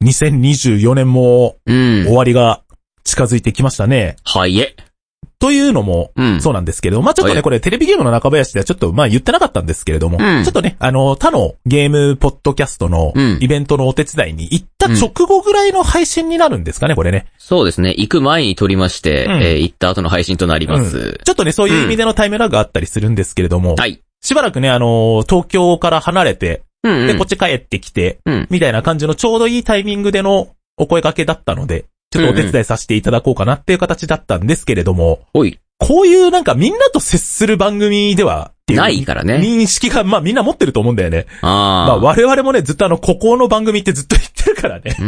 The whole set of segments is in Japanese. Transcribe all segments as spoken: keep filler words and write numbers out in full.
にせんにじゅうよねんも、終わりが近づいてきましたね。 はいえ。 というのも、うん、そうなんですけど、まあちょっとね、これテレビゲームの中林ではちょっとまあ言ってなかったんですけれども、うん、ちょっとね、あの、他のゲームポッドキャストのイベントのお手伝いに行った直後ぐらいの配信になるんですかね、これね。 そうですね、行く前に撮りまして、うん、えー、行った後の配信となります、うん。 ちょっとね、そういう意味でのタイムラグがあったりするんですけれども、うん、はい。しばらくね、あの、東京から離れて、うんうん、で、こっち帰ってきて、うん、みたいな感じのちょうどいいタイミングでのお声掛けだったので、ちょっとお手伝いさせていただこうかなっていう形だったんですけれども、 うん、 こういうなんかみんなと接する番組ではっていうないからね。 認識がまあみんな持ってると思うんだよね。 あまあ我々もねずっとあの孤高の番組ってずっと言ってるからね。 うん。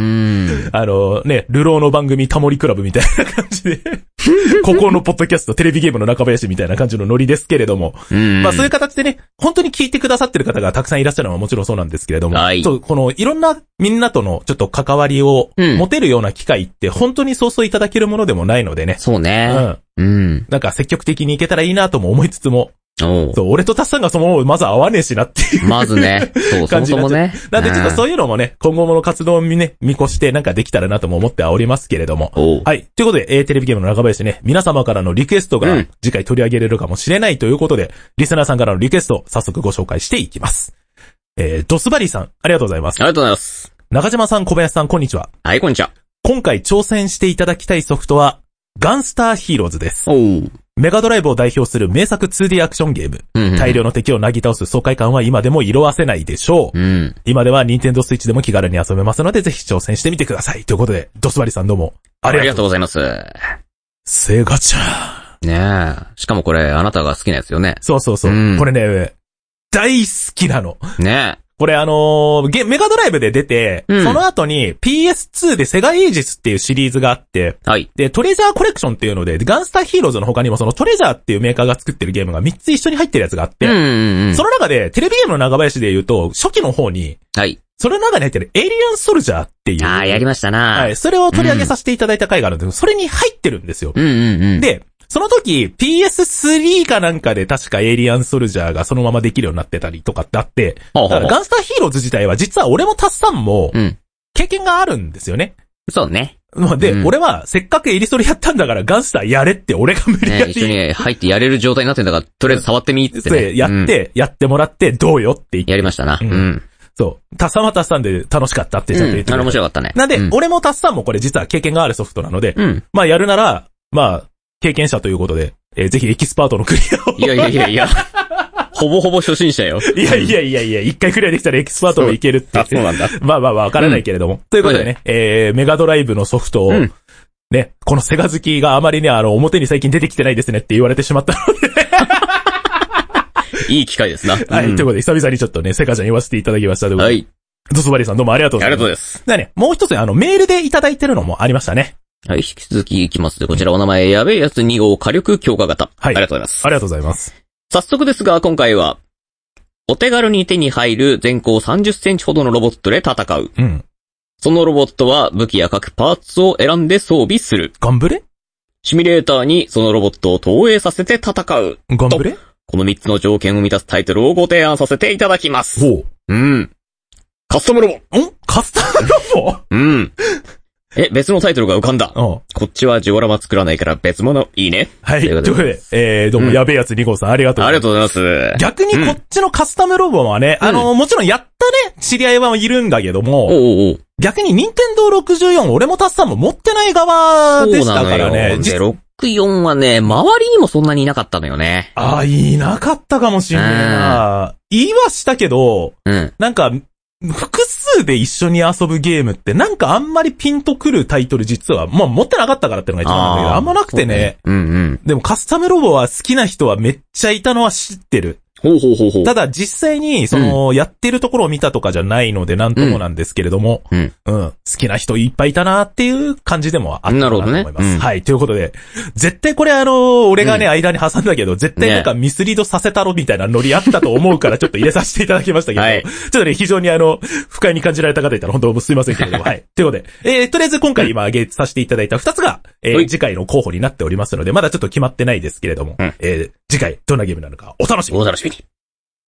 あのね、流浪の番組タモリクラブみたいな感じで孤高のポッドキャストテレビゲームの中林みたいな感じのノリですけれども、 うんまあそういう形でね本当に聞いてくださってる方がたくさんいらっしゃるのはもちろんそうなんですけれども、 はい、 そうこのいろんなみんなとのちょっと関わりを持てるような機会って本当にそうそういただけるものでもないのでね。 そうね。うん。うん。 なんか積極的にいけたらいいなとも思いつつも、 おそう、俺とタッさんがそのまままず会わねえしなっていう。 まずね。そう、感じそもそもね。 なんでちょっとそういうのもね、今後もの活動を見ね、見越してなんかできたらなとも思ってはおりますけれども。はい。ということで、えー、テレビゲームの中林ね、皆様からのリクエストが次回取り上げれるかもしれないということで、うん、リスナーさんからのリクエストを早速ご紹介していきます。えー、ドスバリーさん、ありがとうございます。 ありがとうございます。 中島さん、小林さん、こんにちは。 はい、こんにちは。 今回挑戦していただきたいソフトは、ガンスターヒーローズです。 おー。 メガドライブを代表する名作 ツーディー アクションゲーム。うんうん、大量の敵をなぎ倒す爽快感は今でも色褪せないでしょう。 うん、 今では Nintendo Switch でも気軽に遊べますので、ぜひ挑戦してみてください。ということで、ドスバリさんどうもありがとうございます。 セガちゃん。ねえ。しかもこれ、あなたが好きなやつよね。 そうそうそう。うん、これね、大好きなの。 ねえ。 これあのー、ゲ、メガドライブで出て、うん、その後に ピーエスツー でセガイージスっていうシリーズがあって、 はい。 で、トレジャーコレクションっていうので、ガンスターヒーローズの他にもそのトレジャーっていうメーカーが作ってるゲームがみっつ一緒に入ってるやつがあって、 うんうんうん、 その中でテレビゲームの長林で言うと、初期の方に、 はい。 それの中に入ってるエイリアンソルジャーっていう。 ああ、やりましたな。 はい。それを取り上げさせていただいた回があるんですけど、うん、それに入ってるんですよ。 うんうんうん。 で、その時、ピーエススリー かなんかで確かエイリアンソルジャーがそのままできるようになってたりとかってあって、 ほうほうほう、 だからガンスターヒーローズ自体は実は俺もタッサンも、経験があるんですよね。 うん、そうね。 で、 うん、 俺はせっかくエリソルやったんだからガンスターやれって俺が無理やり、 ね、一緒に入ってやれる状態になってんだから、とりあえず触ってみってね。 やって、うん、やってもらってどうよって言って。 やりましたな。うん。うん、 そう。タッサンはタッサンで楽しかったってちゃんと言ってる、うん。面白かったね。 なんで、うん、俺もタッサンもこれ実は経験があるソフトなので、 うん、 まあやるなら、まあ、経験者ということで、えー、ぜひエキスパートのクリアを。 いやいやいやいや。ほぼほぼ初心者よ。 いやいやいやいや、一回クリアできたらエキスパートもいけるって。 あ、そうなんだ。 まあまあまあ、わからないけれども。うん、ということでね、はい、えー、メガドライブのソフトを、うん、ね、このセガ好きがあまりね、あの、表に最近出てきてないですねって言われてしまったので。 いい機会ですな。 はい、うん、ということで、久々にちょっとね、セガちゃん言わせていただきました。 はい。 ドスバリさんどうもありがとうございます。 ありがとうございます。 でね、もう一つあの、メールでいただいてるのもありましたね。 はい、引き続きいきますで、こちらお名前、やべえやつに号火力強化型。はい。ありがとうございます。 ありがとうございます。 早速ですが、今回は、お手軽に手に入る全高さんじゅっセンチほどのロボットで戦う。 うん。 そのロボットは武器や各パーツを選んで装備する。 ガンブレ？ シミュレーターにそのロボットを投影させて戦う。 ガンブレ？ このみっつの条件を満たすタイトルをご提案させていただきます。 ほう。 うん。カスタムロボ。 ん？カスタムロボ？ うん。え、別のタイトルが浮かんだ。 うん。 こっちはジオラマ作らないから別物いいね。 はい。ということで、えー、どうも、うん、やべえやつに号さんありがとうございます。 ありがとうございます。 逆にこっちのカスタムロボはね、うん、あの、もちろんやったね、知り合いはいるんだけども、 おうおう逆にニンテンドーろくじゅうよん、俺もタッサンも持ってない側でしたからね。 で、ろくじゅうよんはね、周りにもそんなにいなかったのよね。 ああ、いなかったかもしんないな。言いはしたけど、 うん。 なんか、複数で一緒に遊ぶゲームってなんかあんまりピンとくるタイトル実は、まあ持ってなかったからってのが一番なんだけど、あんまなくてね。 うんうん。 でもカスタムロボは好きな人はめっちゃいたのは知ってる。 ほうほうほうほう。 ただ実際に、その、うん、やってるところを見たとかじゃないのでなんともなんですけれども、 うん。 うん。好きな人いっぱいいたなっていう感じでもあったかなと思います。なるほどね。うん、はい。ということで、絶対これあの、俺がね、うん、間に挟んだけど、絶対なんかミスリードさせたろみたいなノリあったと思うからちょっと入れさせていただきましたけど、はい、ちょっとね、非常にあの、不快に感じられた方いたら本当すいませんけれども、はい。ということで、えー、とりあえず今回今挙げさせていただいたふたつが、えー、次回の候補になっておりますので、まだちょっと決まってないですけれども、うん、えー、次回どんなゲームなのかお楽しみに。 お楽しみに。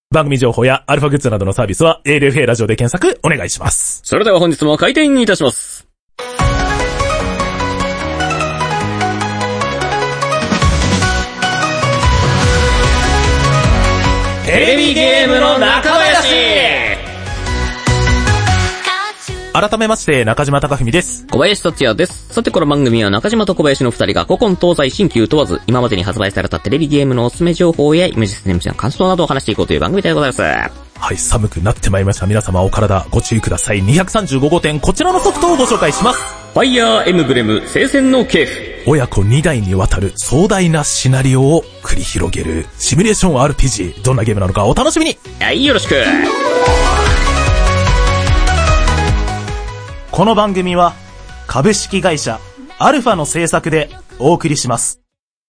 番組情報やアルファグッズなどのサービスは エーエルエフエー ラジオで検索お願いします。 それでは本日も開店いたします。テレビゲームの中林。 改めまして中島貴文です。 小林達也です。さてこの番組は中島と小林の二人が古今東西新旧問わず今までに発売されたテレビゲームのおすすめ情報やイメージシステムの感想などを話していこうという番組でございます。 はい、寒くなってまいりました。皆様お体ご注意ください。にひゃくさんじゅうごごうてんこちらのソフトをご紹介します。 ファイヤーエムブレム聖戦の系譜。 親子にだいにわたる壮大なシナリオを繰り広げるシミュレーション アールピージー。どんなゲームなのかお楽しみに。 はい、よろしく。 この番組は株式会社アルファの制作でお送りします。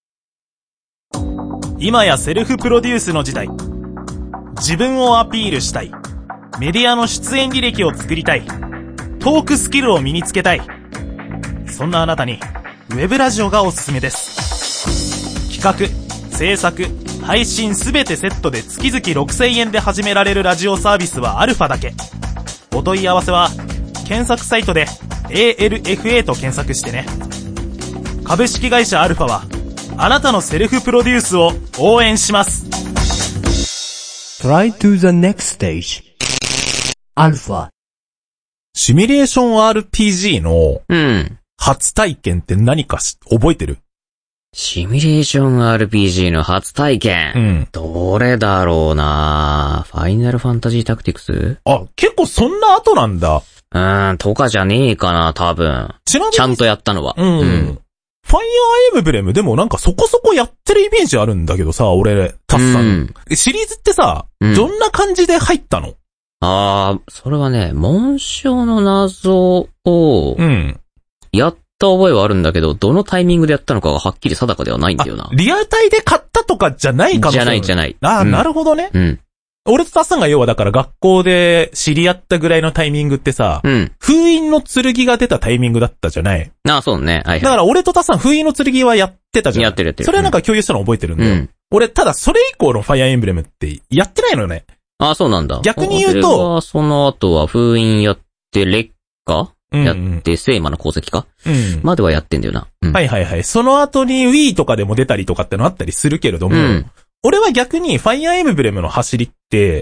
今やセルフプロデュースの時代。自分をアピールしたい。メディアの出演履歴を作りたい。トークスキルを身につけたい。そんなあなたにウェブラジオがおすすめです。企画、制作、配信すべてセットで月々ろくせんえんで始められるラジオサービスはアルファだけ。お問い合わせは検索サイトで エーエルエフエー と検索してね。株式会社アルファはあなたのセルフプロデュースを応援します。 Try to the next stage アルファ。 シミュレーション アールピージー のうん初体験って何かし覚えてる？ シミュレーション アールピージー の初体験。うん。どれだろうな。ファイナルファンタジータクティクス？ あ、結構そんな後なんだ。 うーん、とかじゃねえかな、多分。 ちなみに。 ちゃんとやったのは。 うん。うん、ファイヤーエムブレムでもなんかそこそこやってるイメージあるんだけどさ、俺、タッサン。うん、シリーズってさ、うん、どんな感じで入ったの？ あー、それはね、紋章の謎を、うん。やった覚えはあるんだけど、どのタイミングでやったのかがはっきり定かではないんだよな。 リアルタイで買ったとかじゃないかもしれない。 じゃないじゃない。 ああ、うん、なるほどね。 うん。 俺とタッサンが要はだから学校で知り合ったぐらいのタイミングってさ、うん、封印の剣が出たタイミングだったじゃない。 ああ、そうね。はいはい。 だから俺とタッサン封印の剣はやってたじゃん。 やってるやってる。 それはなんか共有したの覚えてるんだよ。うん、俺、ただそれ以降のファイアーエンブレムってやってないのよね。 ああ、そうなんだ。 逆に言うと、 俺はその後は封印やって、劣化やって、聖魔の功績か、うん、まではやってんだよな、 うん。はいはいはい。その後に Wii とかでも出たりとかってのあったりするけれども、うん、俺は逆にファイアーエムブレムの走りって、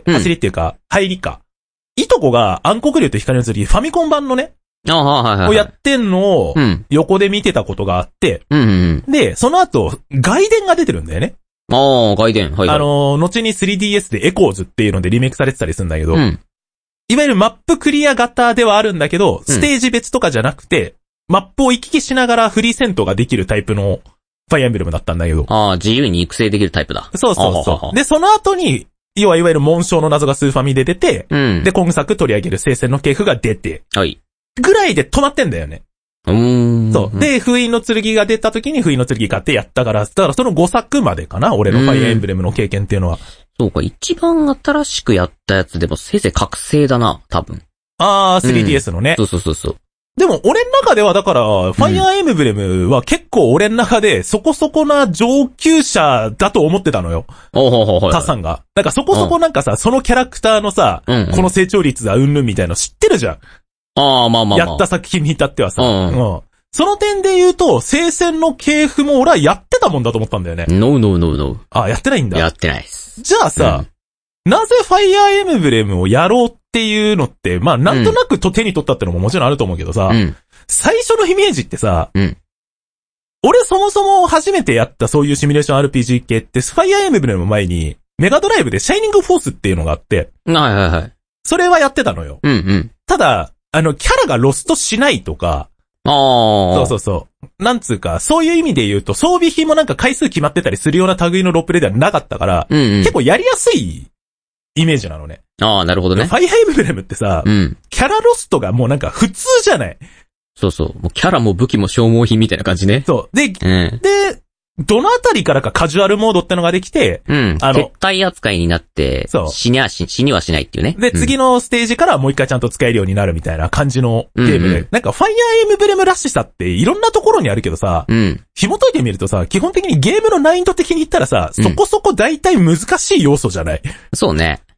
うん、走りっていうか、入りか。いとこが暗黒竜と光の剣ファミコン版のね、 ああ、はいはいはい。 をやってんのを横で見てたことがあって、 うんうんうん、 で、その後、外伝が出てるんだよね。 ああ、外伝。はい、はい。 あのー、後に スリーディーエス でエコーズっていうのでリメイクされてたりするんだけど、うん、いわゆるマップクリア型ではあるんだけど、ステージ別とかじゃなくて、うん、マップを行き来しながらフリー戦闘ができるタイプのファイアーエンブレムだったんだけど。 ああ、自由に育成できるタイプだ。 そうそうそう。はははで、その後に、要はいわゆる紋章の謎がスーファミで出て、うん、で、今作取り上げる聖戦の系譜が出て、 はい。 ぐらいで止まってんだよね。 うーん。 そう。で、封印の剣が出た時に封印の剣買ってやったから、だからそのごさくまでかな、俺のファイアーエンブレムの経験っていうのは。 そうか、一番新しくやったやつでもせいぜい覚醒だな、多分。 あー、スリーディーエス のね、 うん。そうそうそうそう。 でも、俺の中ではだから、ファイアーエムブレムは結構俺の中でそこそこな上級者だと思ってたのよ。 おほほほ。 タさんが。なんかそこそこなんかさ、そのキャラクターのさ、うんうん、この成長率だ、うんぬんみたいなの知ってるじゃん。 ああ、まあまあまあ。 やった作品に至ってはさ。 うんうんうん、その点で言うと、聖戦の系譜も俺はやってたもんだと思ったんだよね。 ノーノーノーノー。 あ、やってないんだ。 やってないです。 じゃあさ、うん、なぜファイアーエムブレムをやろうっていうのって、まあなんとなくと手に取ったってのももちろんあると思うけどさ、うん、最初のイメージってさ、うん、俺そもそも初めてやったそういうシミュレーション アールピージー 系って、ファイアーエムブレムの前に、メガドライブでシャイニングフォースっていうのがあって、 はいはいはい。 それはやってたのよ。 うんうん。 ただ、あの、キャラがロストしないとか、 ああ。 そうそうそう。なんつうか、そういう意味で言うと、装備品もなんか回数決まってたりするような類のロープレイではなかったから、うんうん、結構やりやすいイメージなのね。 ああ、なるほどね。 ファイアーエムブレムってさ、うん、キャラロストがもうなんか普通じゃない？ そうそう。もうキャラも武器も消耗品みたいな感じね。 そう。で、うん、で、どのあたりからかカジュアルモードってのができて、 うん。あの、撤退扱いになって、そう。死にはし、死にはしないっていうね。 で、うん、次のステージからもう一回ちゃんと使えるようになるみたいな感じのゲームで、うんうん、なんかファイアーエムブレムらしさっていろんなところにあるけどさ、うん。紐解いてみるとさ、基本的にゲームの難易度的に言ったらさ、そこそこ大体難しい要素じゃない？ そうね。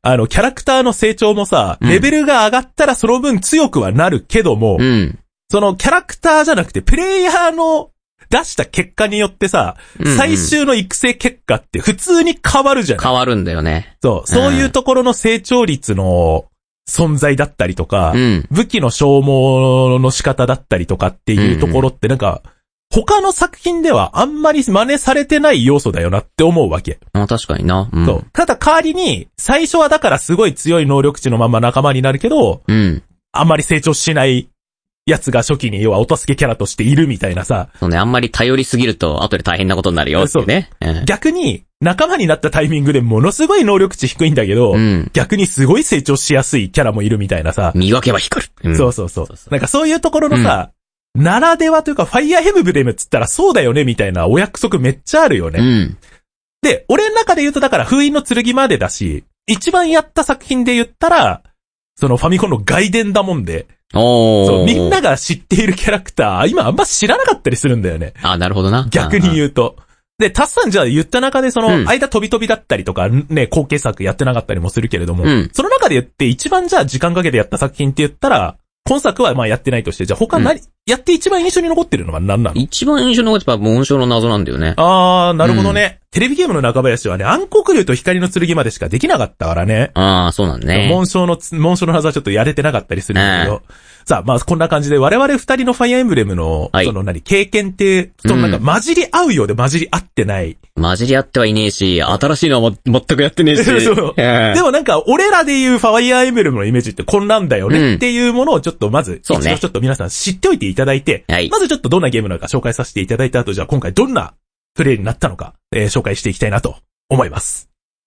あの、キャラクターの成長もさ、レベルが上がったらその分強くはなるけども、うん、そのキャラクターじゃなくて、プレイヤーの出した結果によってさ、うんうん、最終の育成結果って普通に変わるじゃない？ 変わるんだよね。 そう、そういうところの成長率の存在だったりとか、うん、武器の消耗の仕方だったりとかっていうところってなんか、うんうん、他の作品ではあんまり真似されてない要素だよなって思うわけ。 あ、確かにな。 うん、そう。ただ代わりに、最初はだからすごい強い能力値のまま仲間になるけど、うん、あんまり成長しないやつが初期に要はお助けキャラとしているみたいなさ。 そうね、あんまり頼りすぎると後で大変なことになるよってね。そう。 逆に、仲間になったタイミングでものすごい能力値低いんだけど、うん、逆にすごい成長しやすいキャラもいるみたいなさ。 見分けは光る。 うん、そうそうそう。そうそうなんかそういうところのさ、うん、ならではというか、ファイアーエムブレムっつったらそうだよねみたいなお約束めっちゃあるよね。うん、で、俺の中で言うとだから封印の剣までだし、一番やった作品で言ったら、そのファミコンの外伝だもんで、 おそう、みんなが知っているキャラクター、今あんま知らなかったりするんだよね。 あ、なるほどな。 逆に言うと。で、タスさんじゃあ言った中でその、間飛び飛びだったりとか、ね、後継作やってなかったりもするけれども、うん、その中で言って一番じゃあ時間かけてやった作品って言ったら、今作はまあやってないとして、じゃあ他何、うん、やって一番印象に残ってるのは何なの？ 一番印象に残ってたのは紋章の謎なんだよね。 あー、なるほどね。うん、テレビゲームの中林はね、暗黒竜と光の剣までしかできなかったからね。 あー、そうなんね。 紋章の、紋章の謎はちょっとやれてなかったりするんだけど。さあ、まあこんな感じで我々二人のファイアーエンブレムの、はい、その何、経験って、そのなんか混じり合うようで混じり合ってない。 混じり合ってはいねえし、新しいのは全くやってねえし。 そうでもなんか、俺らで言うファイアーエンブレムのイメージってこんなんだよねっていうものをちょっとまず、一度ちょっと皆さん知っておいていただいて、はい、まずちょっとどんなゲームなのか紹介させていただいた後、じゃあ今回どんなプレイになったのか、えー、紹介していきたいなと思います。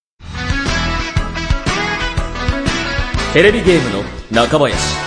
テレビゲームの中林。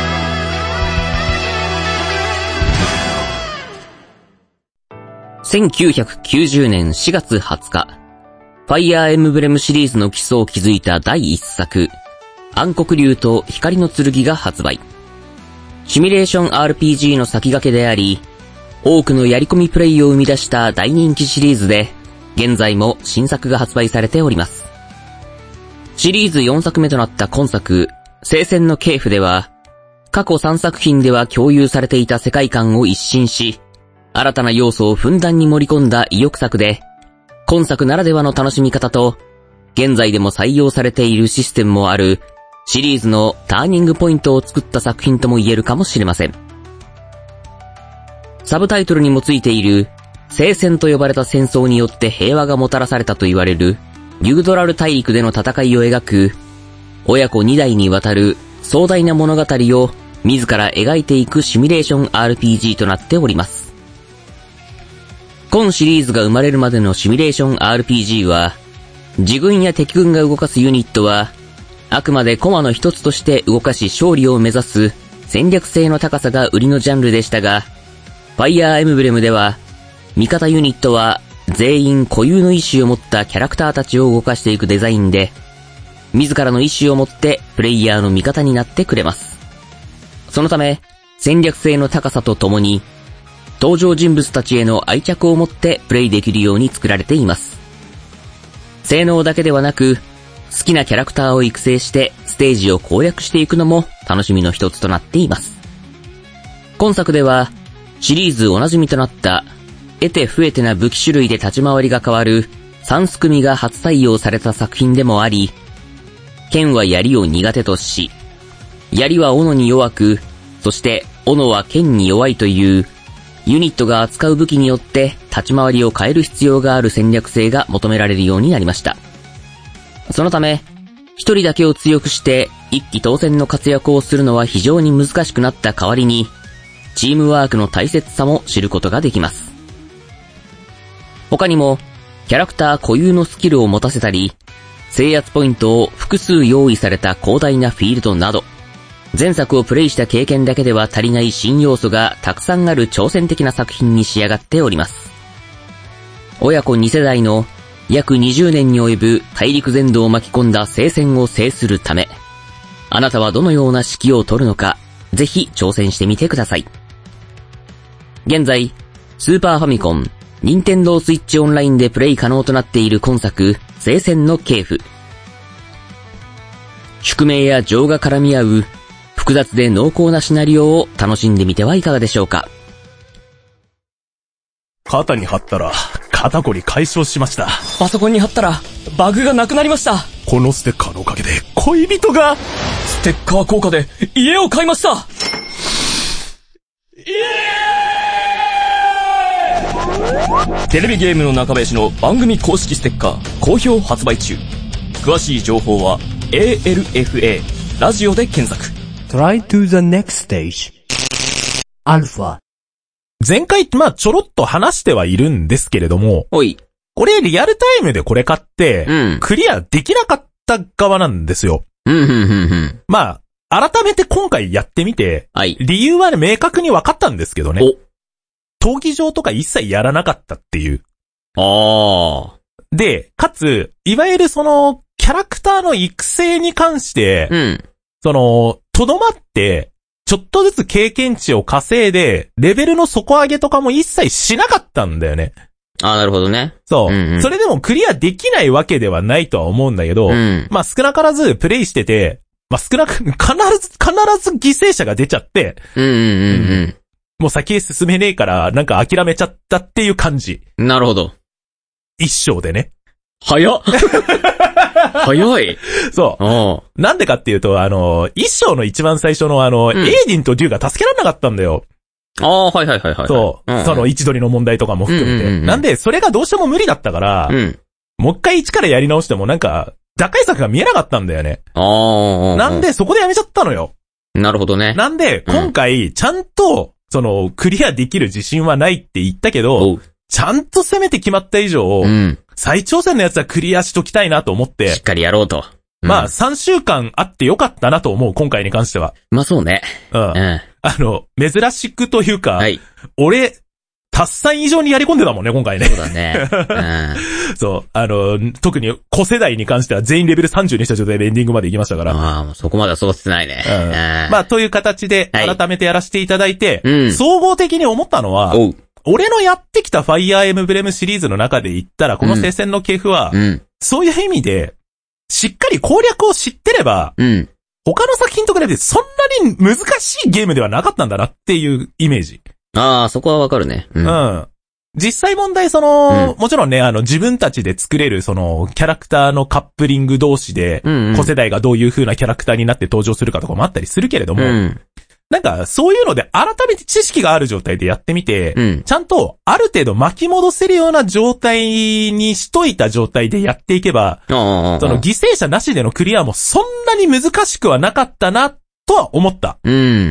せんきゅうひゃくきゅうじゅうねんしがつはつか、ファイアーエムブレムシリーズの基礎を築いた第一作、暗黒竜と光の剣が発売。シミュレーション アールピージー の先駆けであり、多くのやり込みプレイを生み出した大人気シリーズで、現在も新作が発売されております。シリーズよんさくめとなった今作、聖戦の系譜では、過去さんさく品では共有されていた世界観を一新し、新たな要素をふんだんに盛り込んだ意欲作で、今作ならではの楽しみ方と、現在でも採用されているシステムもある、シリーズのターニングポイントを作った作品とも言えるかもしれません。サブタイトルにもついている、聖戦と呼ばれた戦争によって平和がもたらされたと言われる、ユードラル大陸での戦いを描く、親子に代にわたる壮大な物語を自ら描いていくシミュレーション アールピージー となっております。今シリーズが生まれるまでのシミュレーション アールピージー は、自軍や敵軍が動かすユニットは、あくまでコマの一つとして動かし勝利を目指す戦略性の高さが売りのジャンルでしたが、ファイアーエムブレムでは、味方ユニットは全員固有の意志を持ったキャラクターたちを動かしていくデザインで、自らの意志を持ってプレイヤーの味方になってくれます。そのため、戦略性の高さとともに、登場人物たちへの愛着を持ってプレイできるように作られています。性能だけではなく、好きなキャラクターを育成してステージを攻略していくのも楽しみの一つとなっています。今作では、シリーズおなじみとなった、得て増えてな武器種類で立ち回りが変わるさんすくみが初採用された作品でもあり、剣は槍を苦手とし、槍は斧に弱く、そして斧は剣に弱いという、ユニットが扱う武器によって立ち回りを変える必要がある戦略性が求められるようになりました。そのため、一人だけを強くして一騎当選の活躍をするのは非常に難しくなった代わりに、チームワークの大切さも知ることができます。他にも、キャラクター固有のスキルを持たせたり、制圧ポイントを複数用意された広大なフィールドなど、前作をプレイした経験だけでは足りない新要素がたくさんある挑戦的な作品に仕上がっております。親子に世代の約にじゅうねんに及ぶ大陸全土を巻き込んだ聖戦を制するため、あなたはどのような指揮を取るのか、ぜひ挑戦してみてください。現在、スーパーファミコン、ニンテンドースイッチオンラインでプレイ可能となっている今作、聖戦の系譜。 宿命や情が絡み合う、複雑で濃厚なシナリオを楽しんでみてはいかがでしょうか。 肩に貼ったら、肩こり解消しました。 パソコンに貼ったら、バグがなくなりました。 このステッカーのおかげで、恋人が、 ステッカー効果で、家を買いました。イエーイ！テレビゲームの中林の番組公式ステッカー、好評発売中。詳しい情報は、エーエルエフエー、ラジオで検索。 Try to the next stage. アルファ。 前回、まあ、ちょろっと話してはいるんですけれども、 おい。 これリアルタイムでこれ買って、うん、クリアできなかった側なんですよ。 うん、うん、うん、うん。 まあ、改めて今回やってみて、 はい。 理由はね、明確に分かったんですけどね。お。闘技場とか一切やらなかったっていう。 ああ。 で、かつ、いわゆるその、キャラクターの育成に関して、 うん。 その、とどまって、ちょっとずつ経験値を稼いで、レベルの底上げとかも一切しなかったんだよね。 ああ、なるほどね。 そう、 うんうん。 それでもクリアできないわけではないとは思うんだけど、 うん、 まあ少なからずプレイしてて、まあ少なく、必ず、必ず犠牲者が出ちゃって、 うんうんうんうん。 もう先へ進めねえから、なんか諦めちゃったっていう感じ。 なるほど。 一生でね。 早っ早い。 そう。なんでかっていうと、あの、一章の一番最初のあの、うん、エイディンとデューが助けられなかったんだよ。 ああ、はいはいはいはい。 そう。うんうん、その位置取りの問題とかも含めて、うんうんうん。なんで、それがどうしても無理だったから、 うん、 もう一回一からやり直してもなんか、打開策が見えなかったんだよね。 ああ。 なんで、そこでやめちゃったのよ。 なるほどね。 なんで、今回、ちゃんと、その、クリアできる自信はないって言ったけど、ちゃんと攻めて決まった以上、 うん、 再挑戦のやつはクリアしときたいなと思って。 しっかりやろうと。 うん、まあ、さんしゅうかんあってよかったなと思う、今回に関しては。 まあそうね。 うん。うん、あの、珍しくというか、 はい、 俺、タッサン以上にやり込んでたもんね、今回ね。 そうだね。 うん、そう。あの、特に子世代に関しては全員レベルさんじゅうにした状態でエンディングまで行きましたから。 ああ、もうそこまではそうしてないね。 うん。まあ、という形で、改めてやらせていただいて、 はい、 総合的に思ったのは、 おう俺のやってきたファイアーエムブレムシリーズの中で言ったら、この聖戦の系譜は、 うん、 そういう意味で、しっかり攻略を知ってれば、 うん、 他の作品と比べてそんなに難しいゲームではなかったんだなっていうイメージ。 ああ、そこはわかるね。 うん。うん、実際問題その、うん、もちろんね、あの自分たちで作れるそのキャラクターのカップリング同士で、 うんうん、 子世代がどういう風なキャラクターになって登場するかとかもあったりするけれども、 うん、 なんかそういうので改めて知識がある状態でやってみて、 うん、 ちゃんとある程度巻き戻せるような状態にしといた状態でやっていけば、その犠牲者なしでのクリアもそんなに難しくはなかったなとは思った。 うん、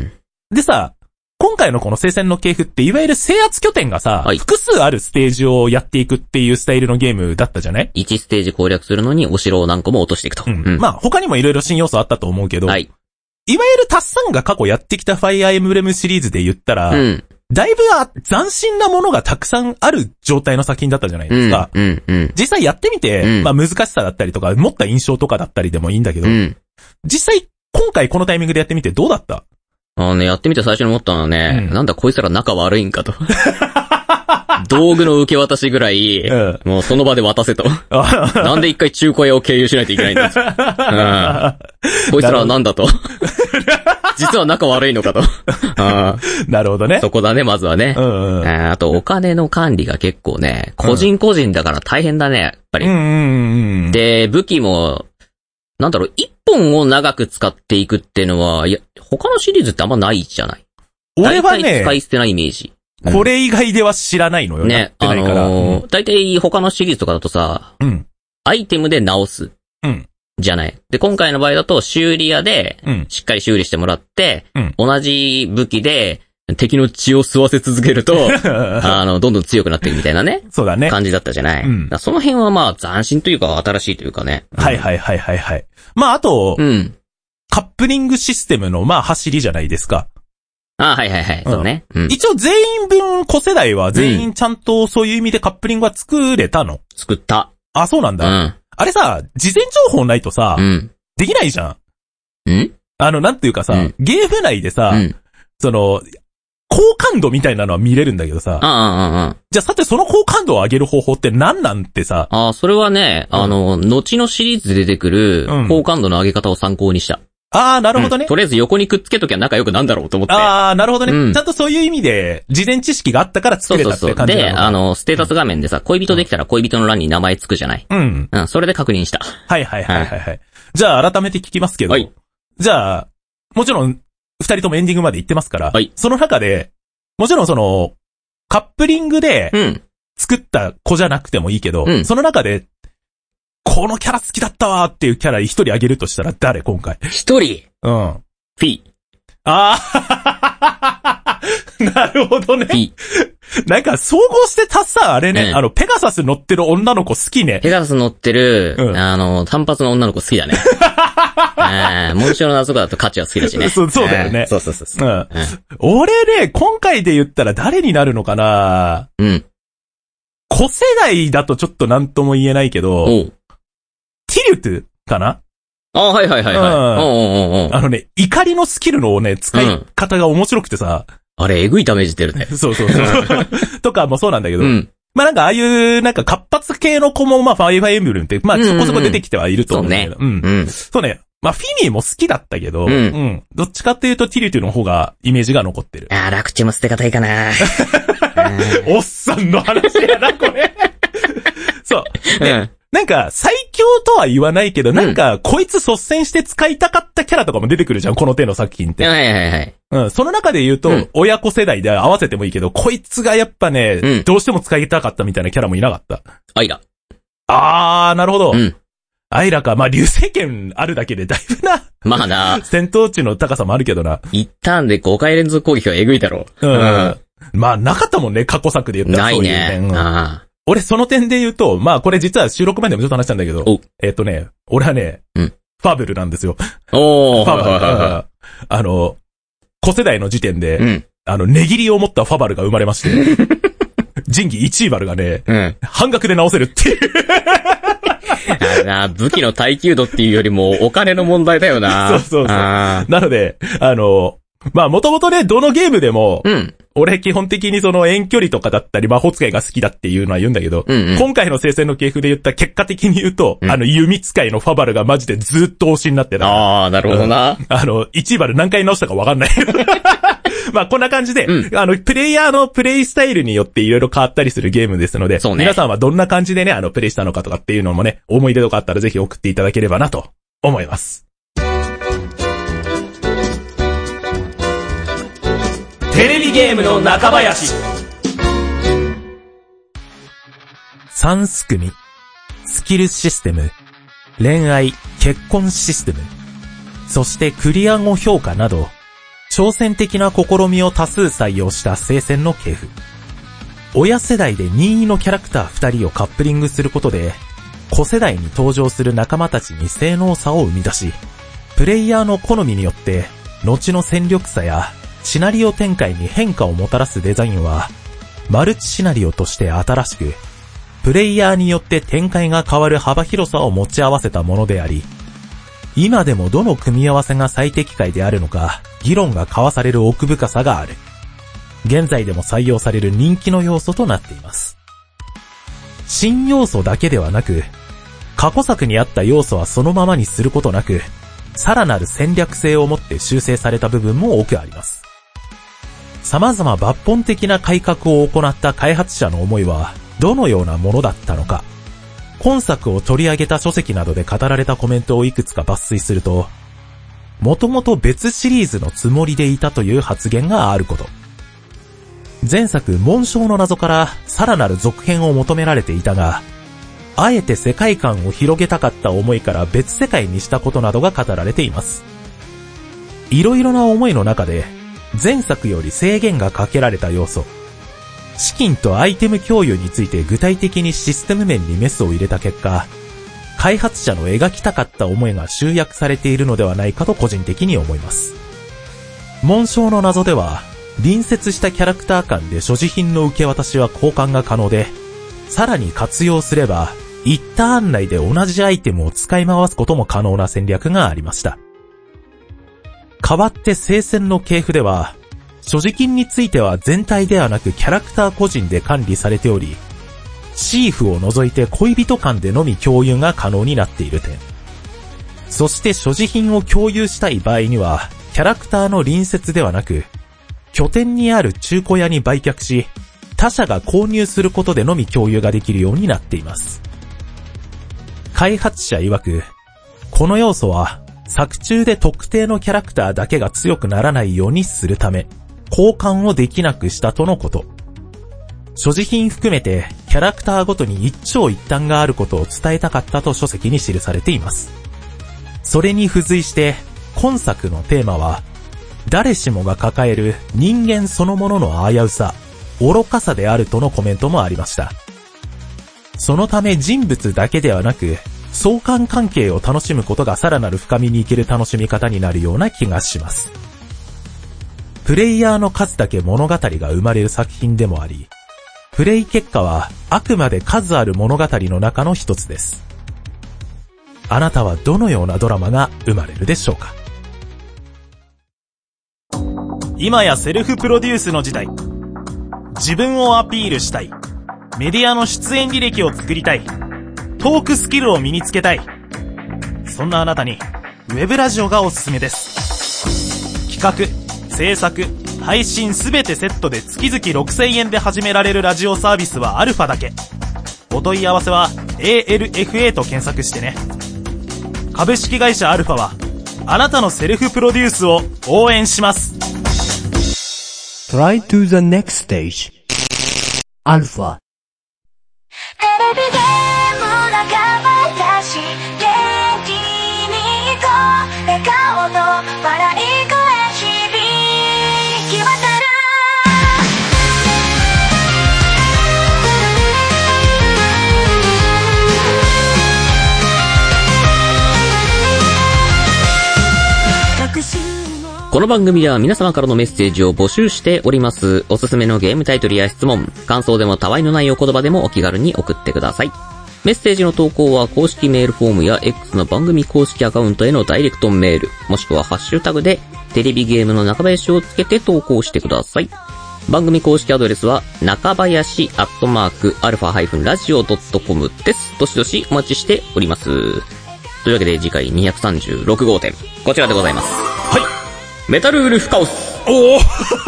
でさ、今回のこの聖戦の系譜っていわゆる制圧拠点がさ、はい、複数あるステージをやっていくっていうスタイルのゲームだったじゃない？ いち ステージ攻略するのにお城を何個も落としていくと。 うんうん、まあ他にもいろいろ新要素あったと思うけど、 はい、 いわゆるタッサンが過去やってきたファイアーエムブレムシリーズで言ったら、 うん、 だいぶ斬新なものがたくさんある状態の作品だったじゃないですか。 うんうんうん、 実際やってみて、うん、まあ難しさだったりとか、持った印象とかだったりでもいいんだけど、 うん、 実際今回このタイミングでやってみてどうだった？ あのね、やってみて最初に思ったのはね、うん、なんだこいつら仲悪いんかと。道具の受け渡しぐらい、うん、もうその場で渡せと。なんで一回中古屋を経由しないといけないんだと。うん、こいつらはなんだと。実は仲悪いのかと。 なるほどね。 そこだね、まずはね。 うんうん、 あと、お金の管理が結構ね、個人個人だから大変だね、やっぱり。 うんうんうん、 で、武器も、なんだろう、一本を長く使っていくっていうのは、いや、他のシリーズってあんまないじゃない。 俺はね、 大体使い捨てないイメージ。 うん、これ以外では知らないのよ。 ね、 あのー、大体他のシリーズとかだとさ、 うん、 アイテムで直す。 うん。 じゃない。で、今回の場合だと修理屋で、しっかり修理してもらって、 うん、 同じ武器で、敵の血を吸わせ続けると、あの、どんどん強くなっていくみたいなね。 そうだね。 感じだったじゃない。 うん、 その辺はまあ斬新というか新しいというかね。 うん、はいはいはいはいはい。まああと、 うん、 カップリングシステムのまあ走りじゃないですか。 ああ、はいはいはい。そうね。うん、 一応全員分子世代は全員ちゃんとそういう意味でカップリングは作れたの？ 作った。 あ、そうなんだ。 うん、 あれさ、事前情報ないとさ、 うん、 できないじゃん。 ん？ あの、なんていうかさ、うん、ゲーム内でさ、 うん、 その、 好感度みたいなのは見れるんだけどさ。 ああ、ああ、 じゃあさてその好感度を上げる方法って何なんてさ。 ああ、それはね、あの、後のシリーズで出てくる好感度の上げ方を参考にした。 ああ、なるほどね、 うん。とりあえず横にくっつけときゃ仲良くなんだろうと思って。 ああ、なるほどね、うん。ちゃんとそういう意味で、事前知識があったから作れたって感じなのか。 そうそうそう。で、あの、ステータス画面でさ、恋人できたら恋人の欄に名前つくじゃない。うん。うん、それで確認した。 はいはいはいはい、はい。じゃあ改めて聞きますけど。はい。じゃあ、もちろん、二人ともエンディングまで行ってますから。はい。その中で、もちろんその、カップリングで、うん。作った子じゃなくてもいいけど、うん。その中で、このキャラ好きだったわーっていうキャラ一人あげるとしたら誰今回？ 一人？うん。フィー。 ああなるほどね。フィー。なんか、総合してたさ、あれね、うん、あの、ペガサス乗ってる女の子好きね。 ペガサス乗ってる、うん、あの、単発の女の子好きだね。ああ、紋章の謎とかだと価値は好きだしね。 そう、そうだよね。 そうそうそうそう、うんうん。 俺ね、今回で言ったら誰になるのかな？うん。子世代だとちょっとなんとも言えないけど、ティルトゥかな？ ああ、はいはいはいはい。うんうんうん、 あのね、怒りのスキルのね、使い方が面白くてさ。 うん、あれ、えぐいダメージ出るね。 そうそうそう。とかもそうなんだけど。うん、まあなんかああいう、なんか活発系の子も、まあファイファイエンブルムって、まあそこそこ出てきてはいると思うんだけど。うんうん、そうね。うん。そうね。まあフィミーも好きだったけど、うん。うん、どっちかっていうとティルトゥの方がイメージが残ってる。 ああ、楽ちも捨て方いいかな。 おっさんの話やな、これ。そう。うんなんか、最強とは言わないけど、なんか、うん、こいつ率先して使いたかったキャラとかも出てくるじゃん、この手の作品って。 はいはいはい。 うん、その中で言うと、うん、親子世代で合わせてもいいけど、こいつがやっぱね、うん、どうしても使いたかったみたいなキャラもいなかった。 アイラ。 あー、なるほど。うん。アイラか。まあ、流星剣あるだけでだいぶな。 まあな。 戦闘値の高さもあるけどな。 一旦でごかい連続攻撃はえぐいだろう。 うん。うん、まあ、なかったもんね、過去作で言ったらそういうね。ないね。うん、あー。俺その点で言うと、まあこれ実は収録前でもちょっと話したんだけど、えっとね、俺はね、うん、ファブルなんですよ。 おー。 ファブル。あの、子世代の時点で、うん、あの、値切りを持ったファバルが生まれまして、仁義一位バルがね、うん、半額で直せるっていう。 あれな、武器の耐久度っていうよりもお金の問題だよな。 そうそうそう。なので、あの、まあもともとね、どのゲームでも、うん、俺基本的にその遠距離とかだったり魔法使いが好きだっていうのは言うんだけど、うんうん、今回の聖戦の系譜で言った結果的に言うと、うん、あの弓使いのファバルがマジでずっと推しになってた。 ああ、なるほどな。 あの、いちバル何回直したかわかんない。まあこんな感じで、うん、あの、プレイヤーのプレイスタイルによっていろいろ変わったりするゲームですので、そうね、皆さんはどんな感じでね、あの、プレイしたのかとかっていうのもね、思い出とかあったらぜひ送っていただければなと思います。 テレビゲームの中林。 三すくみ、スキルシステム、恋愛、結婚システム、そしてクリア後評価など、挑戦的な試みを多数採用した聖戦の系譜。親世代で任意のキャラクター二人をカップリングすることで、子世代に登場する仲間たちに性能差を生み出し、プレイヤーの好みによって、後の戦力差や、シナリオ展開に変化をもたらすデザインは、マルチシナリオとして新しく、プレイヤーによって展開が変わる幅広さを持ち合わせたものであり、今でもどの組み合わせが最適解であるのか、議論が交わされる奥深さがある。現在でも採用される人気の要素となっています。新要素だけではなく、過去作にあった要素はそのままにすることなく、さらなる戦略性を持って修正された部分も多くあります。様々抜本的な改革を行った開発者の思いはどのようなものだったのか。今作を取り上げた書籍などで語られたコメントをいくつか抜粋すると、もともと別シリーズのつもりでいたという発言があること。前作紋章の謎からさらなる続編を求められていたが、あえて世界観を広げたかった思いから別世界にしたことなどが語られています。いろいろな思いの中で、前作より制限がかけられた要素、資金とアイテム共有について具体的にシステム面にメスを入れた結果、開発者の描きたかった思いが集約されているのではないかと個人的に思います。紋章の謎では、隣接したキャラクター間で所持品の受け渡しは交換が可能で、さらに活用すれば、一ターン内で同じアイテムを使い回すことも可能な戦略がありました。代わって聖戦の系譜では、 所持金については全体ではなくキャラクター個人で管理されており、シーフを除いて恋人間でのみ共有が可能になっている点。そして所持品を共有したい場合には、キャラクターの隣接ではなく、拠点にある中古屋に売却し、他社が購入することでのみ共有ができるようになっています。開発者曰く、この要素は作中で特定のキャラクターだけが強くならないようにするため、交換をできなくしたとのこと。所持品含めてキャラクターごとに一長一短があることを伝えたかったと書籍に記されています。それに付随して今作のテーマは、誰しもが抱える人間そのものの危うさ、愚かさであるとのコメントもありました。そのため人物だけではなく、相関関係を楽しむことがさらなる深みに生きる楽しみ方になるような気がします。プレイヤーの数だけ物語が生まれる作品でもあり、プレイ結果はあくまで数ある物語の中の一つです。あなたはどのようなドラマが生まれるでしょうか。 今やセルフプロデュースの時代。自分をアピールしたい。メディアの出演履歴を作りたい。トークスキルを身につけたい。そんなあなたにウェブラジオがおすすめです。企画、制作、配信すべてセットで月々ろくせんえんで始められるラジオサービスはアルファだけ。お問い合わせは エーエルエフエー と検索してね。株式会社アルファはあなたのセルフプロデュースを応援します。 Try to the next stage. Alpha. テレビゲーム仲間たち元気に行こう。笑顔と笑い声響き渡る。 この番組では皆様からのメッセージを募集しております。おすすめのゲームタイトルや質問、感想でもたわいのないお言葉でもお気軽に送ってください。メッセージの投稿は公式メールフォームや X の番組公式アカウントへのダイレクトメール、もしくはハッシュタグでテレビゲームの中林をつけて投稿してください。番組公式アドレスは中林アットマークアルファハイフンラジオドットコムです。どしどしお待ちしております。というわけで次回にひゃくさんじゅうろく号店、こちらでございます。 はい。 メタルウルフカオス。 おお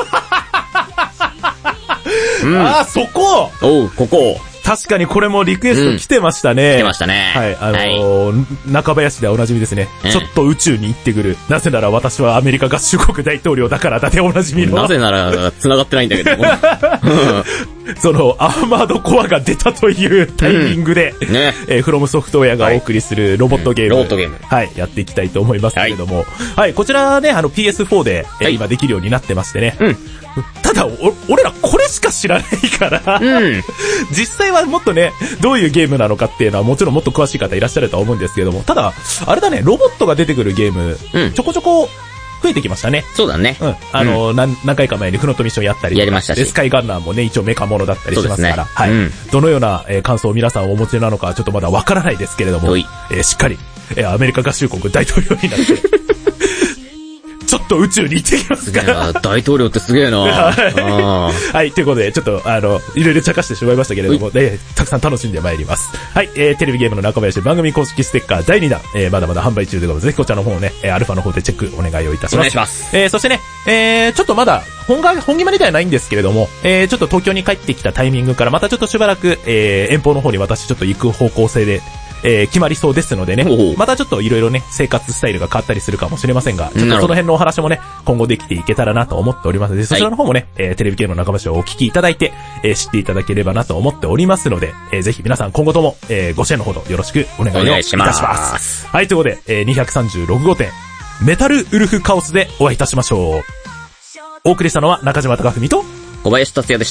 うん、 ああ、そこおう、ここ。 確かにこれもリクエスト来てましたね。 うん、来てましたね。 はい、あのーはい、中林ではおなじみですね、うん。ちょっと宇宙に行ってくる。なぜなら私はアメリカ合衆国大統領だからだっておなじみの。 なぜなら繋がってないんだけども。 そのアーマードコアが出たというタイミングで、うんねえー、フロムソフトウェアがお送りするロボットゲーム、 うん、ロボットゲーム、 はい、やっていきたいと思いますけれども、はい、はい、こちらね、あの ピーエスフォー で、えーはい、今できるようになってましてね。うん、ただお、俺らこれしか知らないから、うん、実際はもっとね、どういうゲームなのかっていうのはもちろんもっと詳しい方いらっしゃるとは思うんですけれども、ただ、あれだね、ロボットが出てくるゲーム、うん、ちょこちょこ、増えてきましたね。 そうだね。 うん。あの、うん、何、何回か前にフロントミッションやったり。 やりましたし。 スカイガンナーもね、一応メカモノだったりしますから。 ね、 はい、うん。どのような、えー、感想を皆さんお持ちなのかちょっとまだわからないですけれども、えー、しっかり、えー、アメリカ合衆国大統領になって、ちょっと宇宙に行ってきますから。 大統領ってすげえなはい。はい、ということで、ちょっと、あの、いろいろ茶化してしまいましたけれども、ね、たくさん楽しんでまいります。はい、えー、テレビゲームの中林番組公式ステッカーだいにだん、えー、まだまだ販売中でございます。ぜひこちらの方をね、えー、アルファの方でチェックお願いをいたします。お願いします。 えー、そしてね、えー、ちょっとまだ、本が、本決まりではないんですけれども、えー、ちょっと東京に帰ってきたタイミングから、またちょっとしばらく、えー、遠方の方に私ちょっと行く方向性で、えー、決まりそうですのでね、またちょっといろいろね、生活スタイルが変わったりするかもしれませんが、ちょっとその辺のお話もね、今後できていけたらなと思っておりますので、そちらの方もね、えー、テレビ系の中林をお聞きいただいて、えー、知っていただければなと思っておりますので、えー、ぜひ皆さん今後とも、えー、ご支援のほどよろしくお願いをいたします。ますはい、ということで、えー、にひゃくさんじゅうろく号店、メタルウルフカオスでお会いいたしましょう。お送りしたのは中島貴文と小林達也でした。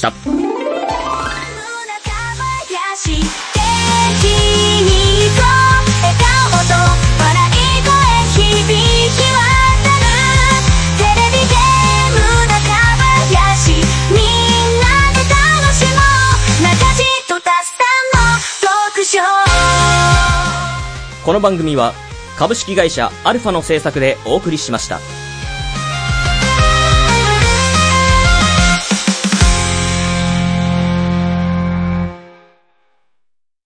この番組は株式会社アルファの制作でお送りしました。